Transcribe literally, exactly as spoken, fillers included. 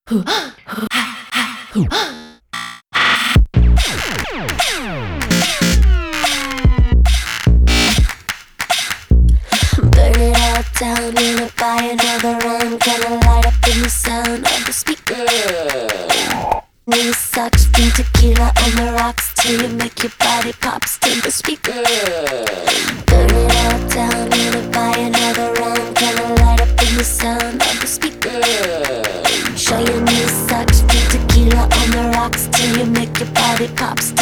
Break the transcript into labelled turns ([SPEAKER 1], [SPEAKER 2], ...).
[SPEAKER 1] Burn it all down, gonna buy another round. Gonna light up in the sound of the speaker. New sucks from tequila on the rocks till you make your body pop to the speaker. Burn it all down, gonna buy another round. Gonna light up in the sound of the speaker. Show your new sucks from tequila on the rocks till you make your body pop.